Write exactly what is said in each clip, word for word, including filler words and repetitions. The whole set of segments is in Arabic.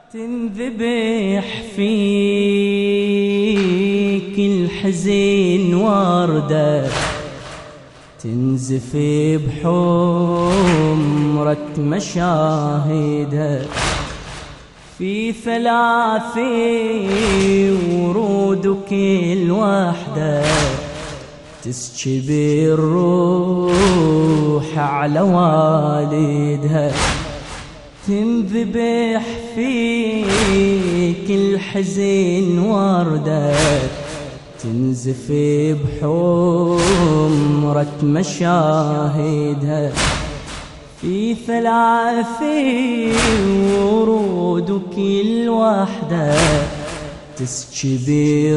تنذبح فيك الحزين وردة، تنزف بحمرة مشاهدها، في ثلاثي ورود وكل وحدة تسكب الروح على والدها. تنذبح فيك الحزين وردة، تنزف بحمرة مشاهدها، في ثلاثي ورود وكل وحدة تسكب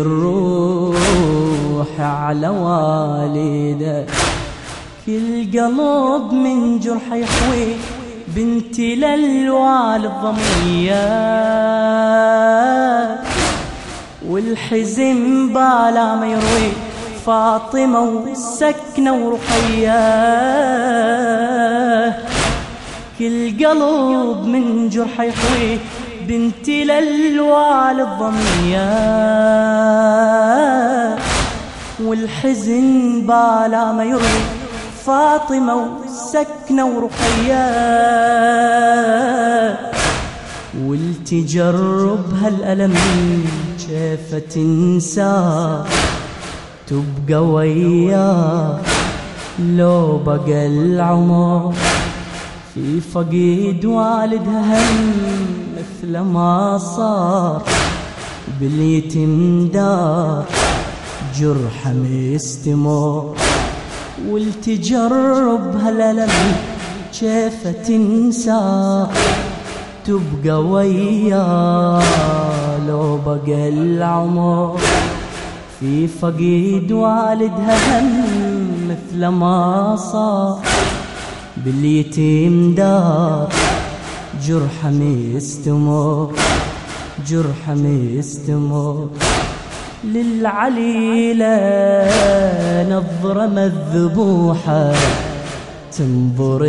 الروح على والدها. كل قلب من جرح يحوي بنتي للوالد ضمية، والحزن بالا ما يروي فاطمة وسكنة ورقية. كل قلب من جرح يحوي بنتي للوالد ضمية، والحزن بالا ما يروي فاطمة وسكنة ورقية. والتجرب هالألم كيف تنسى، تبقى وياه لو بقى العمر، في فقيد والدها هم مثل ما صار، باليتم دار جرح مستمر. والتجرب هالألم كيف تنسى، تبقى وياه لو بقى العمر، في فقيد والدها هم مثل ما صار، باليتيم دار جرح مستمر، جرح مستمر. للعليلة نظرة مذبوحة، تنظر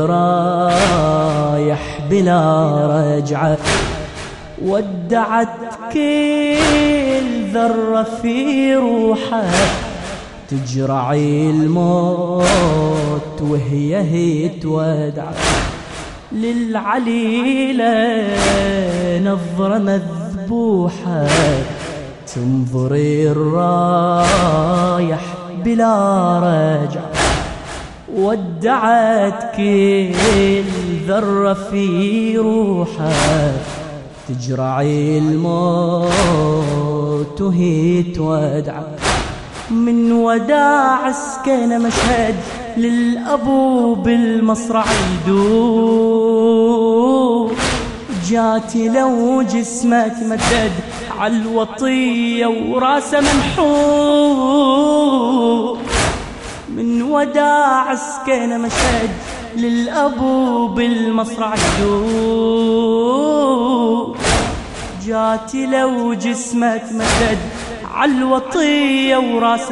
الرايح بلا رجعة، ودعت كل ذرة في روحه، تجرع الموت وهي هي تودع. للعليلة نظرة مذبوحة، تنظر الرايح بلا رجعة، ودعت كل ذرة في روحها، تجرع الموت وهي تودع. من وداع سكن مشهد للأبو بالمصرع يدور، جاتي لو جسمك مدد عالوطية وراسه منحور. من وداع سكن مشهد للأبو بالمصرع يدور، جاتي لو جسمك مدد عالوطية وراسه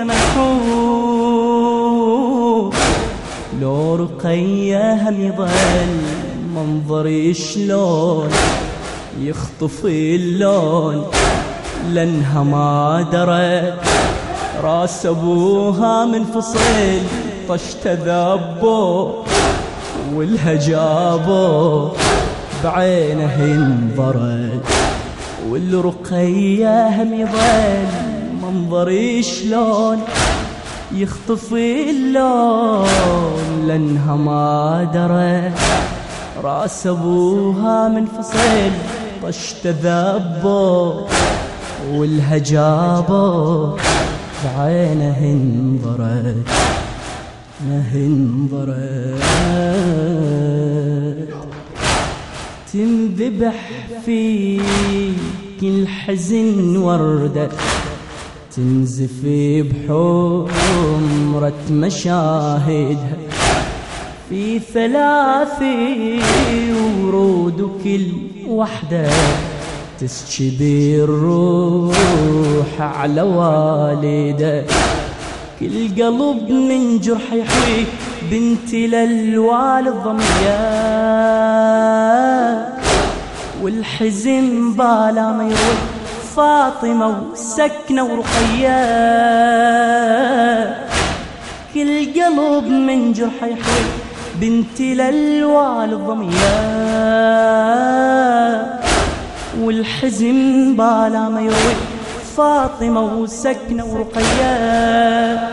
منحور. لو رقية هم يظل منظري شلون يخطف اللون، لانها ما درت راس ابوها منفصل، طش تذبو والها جابو بعينه انظرت. والرقية هم يظل منظري شلون يخطف اللون، لانها ما درت راس ابوها منفصل، طش تذبو والها جابو بعينه انظرت، انظرت. تنذبح فيك الحزن وردة، تنزف بحمرة مشاهدها، في ثلاثي ورود وكل وحدة تسكب الروح على والده. كل قلب من جرح يحوي بنتي للوالد ضمية، والحزن بالا ما يروي فاطمة وسكنة ورقية كل قلب من جرح يحوي بنتي للوالد ضمية والحزن بالا ما يروي فاطمة وسكنة ورقية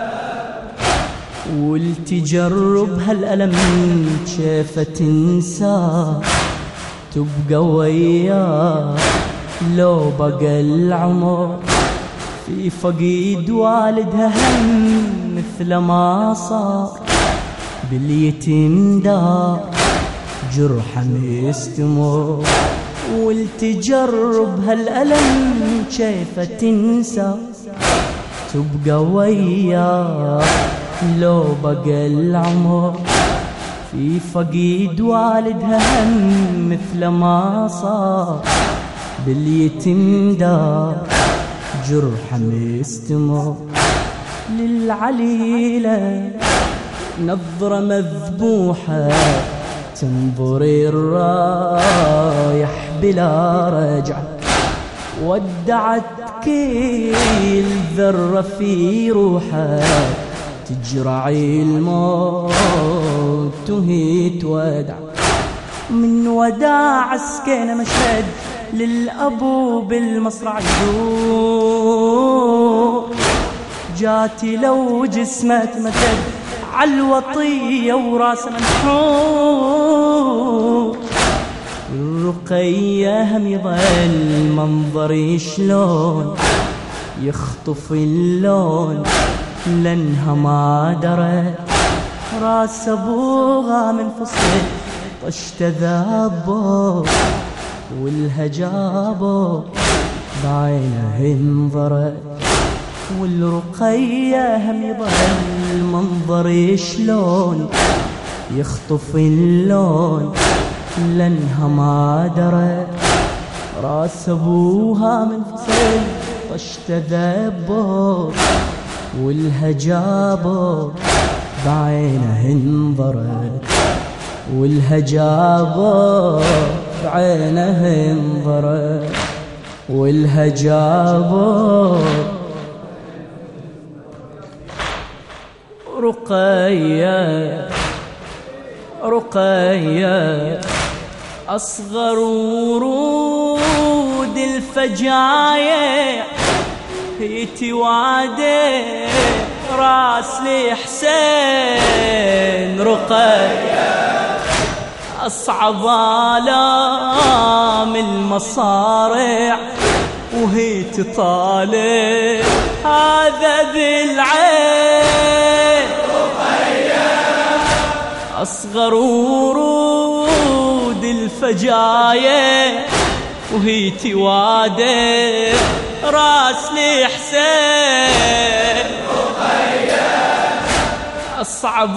والتجرب هالألم كيف تنسى تبقى وياه لو بقى العمر في فقيد والدها هم مثل ما صار باليتيم دار جرحه مستمر والتجرب هالألم كيف تنسى تبقى وياه لو بقى العمر في فقيد والدها هم مثل ما صار باليتيم دار جرحه مستمر للعليلة نظرة مذبوحة تنظري الرايح بلا رجعة ودعت كل ذرة في روحه تجرعي الموت وهي تودع من وداع سكينة مشهد للأبو بالمصرع يدور جاتي لو جسمه تمدد عالوطية وراسه منحور الرقية هم يظل منظري شلون يخطف اللون لانها ما درت راس ابوها من فصل طشت ذابو والهجابو بعينه انظرت والرقية هم يظل منظري شلون يخطف اللون لانها ما درت راس ابوها من فصل طشت ذابو والهجابو بعينه انظرت والهجابو بعينه انظرت والهجابو رقية رقية أصغر ورود الفجايع هي توادي راس لحسين رقية أصعب آلام المصارع وهي تطالب هذا بالعين رقية أصغر ورود الفجايع وهي توادي راس لحسين رقية أصعب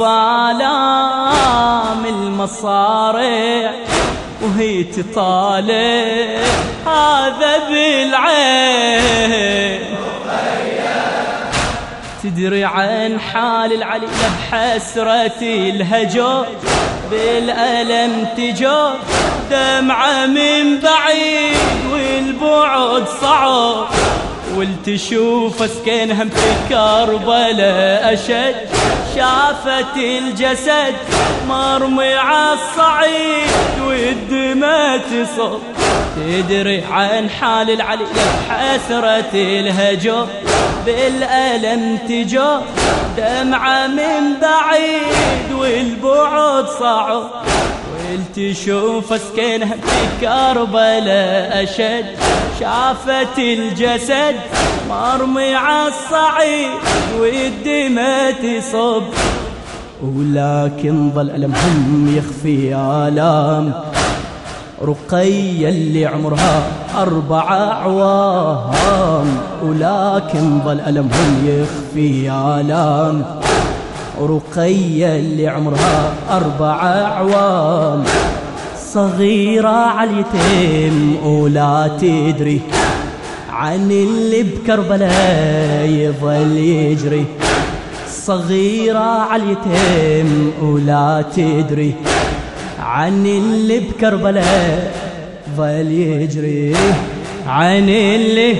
آلام المصارع وهي تطالب هذا بالعين رقية تدري عن حال العلي بحسرة الهجر بالألم تجر دمعة من بعيد والبعد صعب والتشوف سكن هم في كربلاء أشد شافت الجسد مرمي عالصعيد والدماء تصب تدري عن حال العلي بحسرة الهجر بالألم تجر دمعة من بعيد والبعد صعب والتشوف سكنها في كربلاء أشد شافت الجسد مرمي عالصعيد والدماء تصب ولكن ظل ألمهم يخفي آلام رقية اللي عمرها أربع أعوام ولكن ظل ألمهم يخفي آلام رقية اللي عمرها أربع أعوام صغيرة عاليتيم ولا تدري عن اللي بكربلاء يظل يجري صغيرة عاليتيم ولا تدري عن اللي بكربلاء ظل يجري عن اللي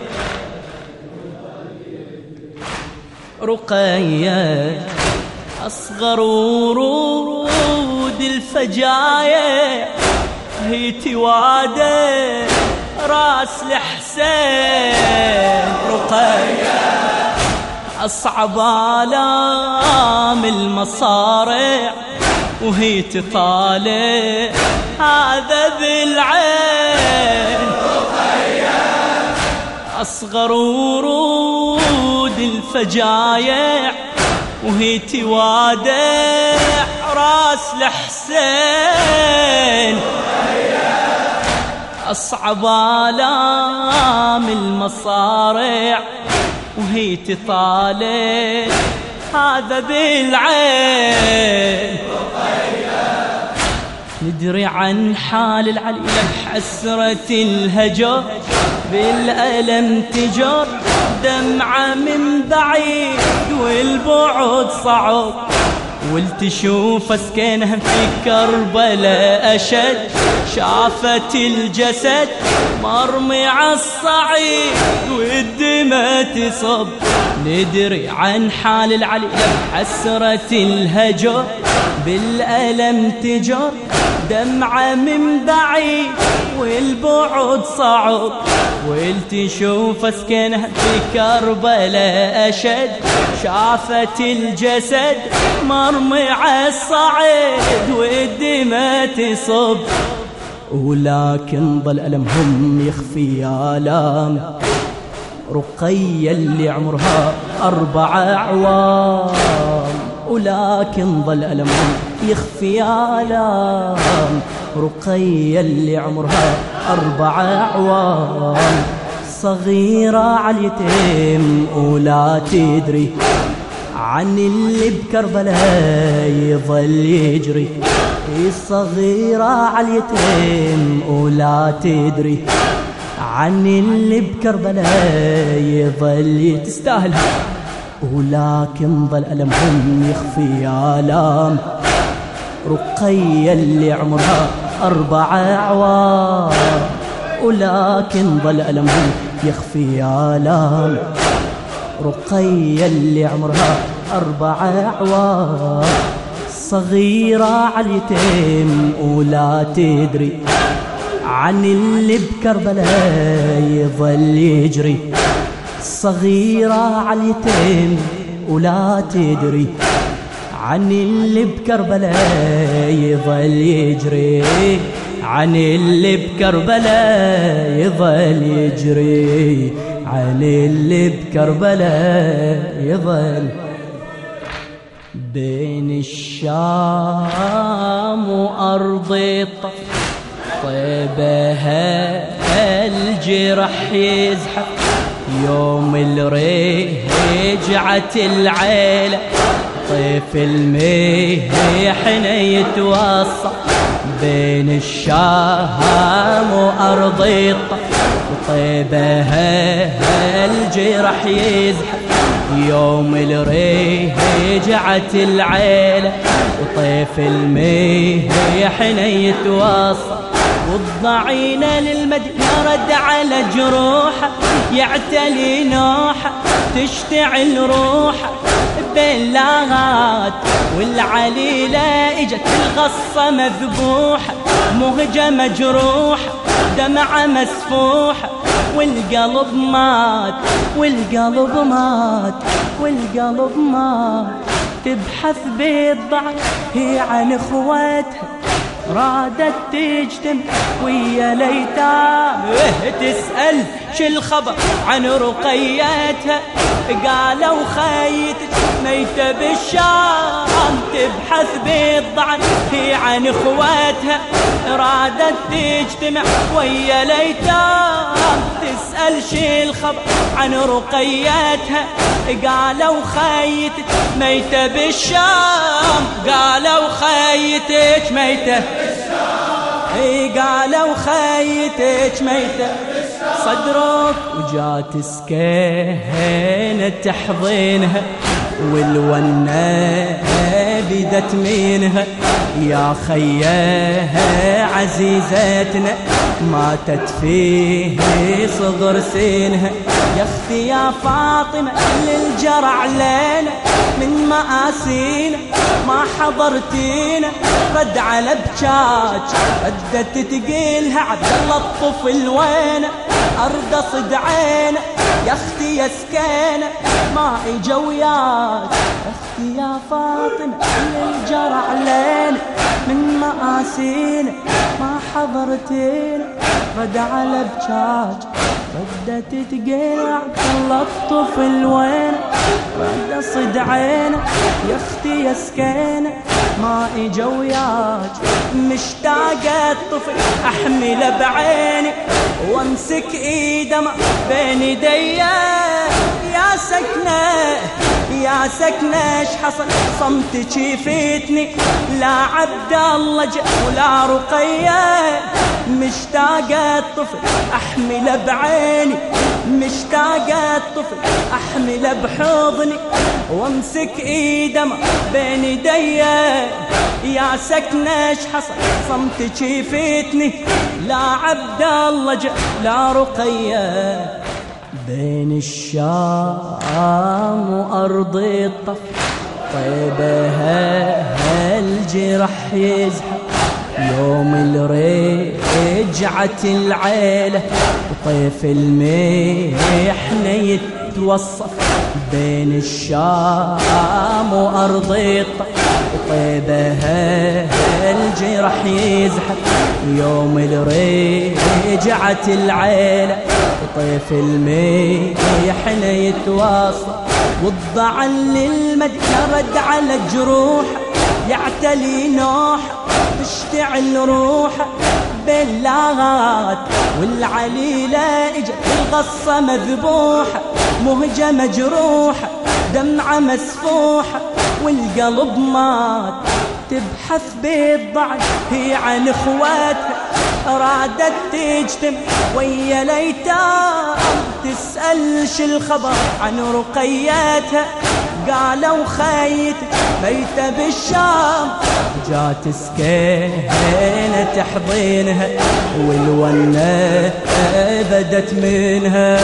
رقية أصغر ورود الفجايع هي توادى راس الحسين. رقية أصعب آلام المصارع وهي تطالع هذا بالعين. رقية أصغر ورود الفجايع وهي توادع راس الحسين. أصعب آلام المصارع وهي تطالع هذا بالعين. ندري عن حال العلي بحسرة الهجر بالألم تجر دمعة من بعيد والبعد صعب والتشوف سكنها في كربلاء أشد شافت الجسد مرمي عالصعيد والدماء تصب. ندري عن حال العلي بحسرة الهجر بالألم تجر دمعة من بعيد والبعد صعب والتشوف سكنها في كربلاء أشد شافت الجسد مرمي عالصعيد والدماء تصب. ولكن ظل ألمهم يخفي آلام رقية اللي عمرها أربع أعوام. ولكن ظل ألمهم يخفي آلام رقية اللي عمرها أربع أعوام. صغيرة عاليتيم ولا تدري عن اللي بكربلاء يظل يجري. صغيرة عاليتيم ولا تدري عن اللي بكربلاء يظل تستاهلها. ولكن ظل ألمهم يخفي آلام رقية اللي عمرها أربع أعوام. ولكن ظل ألمهم يخفي آلام رقية اللي عمرها أربع أعوام. صغيرة عاليتيم ولا تدري عن اللي بكربلاء يظل يجري. صغيرة عاليتيم ولا تدري عن اللي بكربلاء يظل يجري عن اللي بكربلاء يظل يجري عن اللي بكربلاء يظل. بين الشام وأرض الطف طيبها الجرح يزحف يوم الرجعة العيلة طيف المحنة يتوصى. بين الشام وأرض الطف طيبها الجرح يزحف يوم الرجعة العيلة وطيف المحنة يتوصى. والضعينة للمدينة رد على جروحه يعتلي نوحه تشتعل روحه باللغات. والعليلة اجت الغصة مذبوحة مهجة مجروحة دمعة مسفوحة والقلب مات والقلب مات والقلب مات. تبحث بالضعف هي عن اخواتها رادت تجتمع ويا ليتام تسأل شو الخبر عن رقيتها قالوا خيتك ميتة بالشام. تبحث بالضعف هي عن اخواتها رادت تجتمع ويا ليتام تسأل شو الخبر عن رقيتها قالوا خيتك ميتة بالشام. قالوا خيتك ميتة اي قالوا خيتك ميتة صدرك. وجات سكينة تحضنها والونة بدت منها يا خياها عزيزتنا ماتت فيه صغر سنها. يا اختي يا فاطمة كل الجرى علينا من مآسينا ما حضرتينا. رد على بجاج ردت تقيلها عبد الله الطفل وينه. أرض صد عينه يا اختي يا سكينة ما اجا وياك. يا اختي يا فاطمة كل الجرى علينا من مآسينا ما حضرتينا. رد على بجاج ردت تقيل عبد الله الطفل وينه. رد صد عينه يا اختي يا سكينة ما اجا وياك. مشتاقة الطفل احمله بعيني وامسك ايده ما بين ايديا. يا سكنة يا سكنة ايش حصل صمتك يفيتني. لا عبد الله جاء ولا رقية. مشتاقة الطفل احمله بعيني مشتاقة الطفل احمله بحضني وامسك ايده ما بين ايديا. يا سكنة ايش حصل صمتك يفيتني. لا عبد الله جاء لا رقية. بين الشام وأرض الطف طيبة هالجرح يزحف. يوم الرجعة العيلة وطيف المحنة يتوصف. بين الشام وأرض الطف طيبة هالجرح يزحف. يوم الرجعة العيلة وطيف المحنة يتوصف. والضع للمدينة رد على جروح يعتلي نوح تشتعل روحه. باللاغات والعليلة اجت الغصة مذبوحة مهجة مجروحة دمعة مسفوحة. والقلب مات تبحث بالضعف هي عن اخواتها. رادت تجتمع ويا ليتام تسأل شو الخبر عن رقياتها. قالوا خيتك ميتة بالشام. جات سكينة تحضينها والونة بدت منها.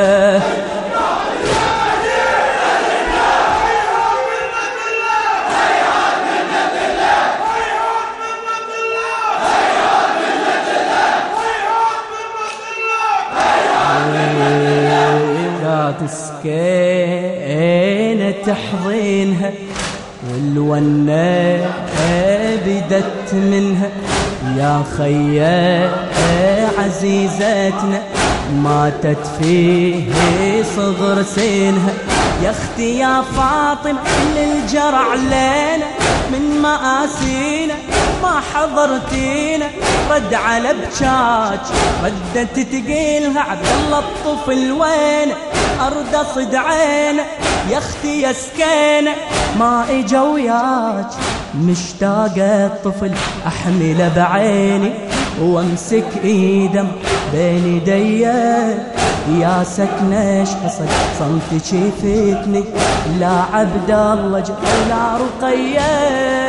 سكينة تحضينها والونة بدت منها. يا خيا عزيزتنا ماتت فيه صغر سنها. يا اختي يا فاطمة كل الجرى علينا من مآسينا ما حضرتينا. رد على بجاج ردت تقيلها عبد الله الطفل وينه. أرض صد عينه يا اختي يا سكينة ما اجا وياك. مشتاقة الطفل احمله بعيني وامسك ايده بين ايديا. يا سكنة ايش حصل صمتك يفيتني. لا عبد الله جاء لا رقية.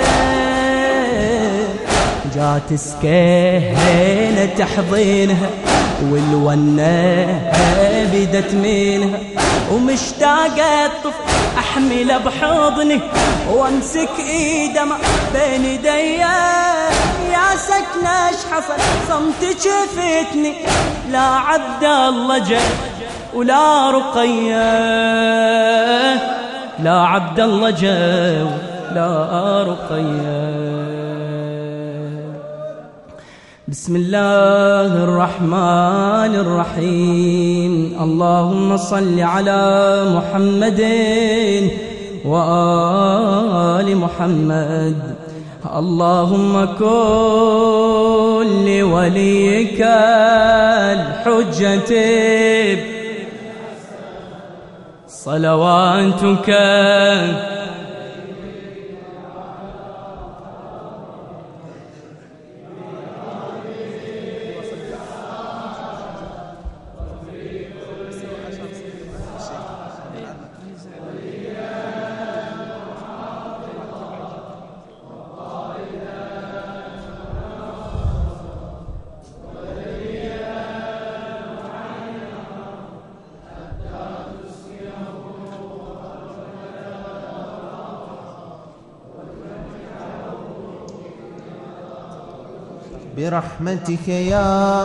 جات سكينة تحضينها والونة بدت منها. ومشتاقة الطفل احمله بحضني وامسك ايده ما بين ايديا. يا سكنة ايش حصل صمتك يفيتني. لا عبد الله جاء ولا رقية. لا عبد الله جاء لا رقية. بسم الله الرحمن الرحيم. اللهم صل على محمد وآل محمد. اللهم كن لوليك الحجة صلواتك برحمتك يا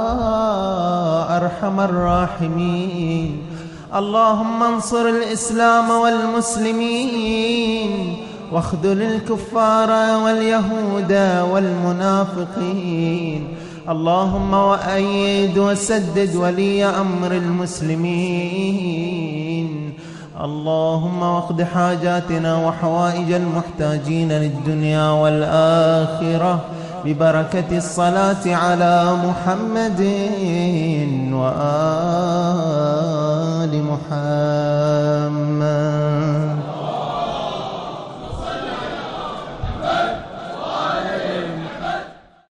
أرحم الراحمين. اللهم انصر الإسلام والمسلمين واخذل الكفار واليهود والمنافقين. اللهم وأيد وسدد ولي أمر المسلمين. اللهم واقض حاجاتنا وحوائج المحتاجين للدنيا والآخرة ببركة الصلاة على محمد وآل محمد.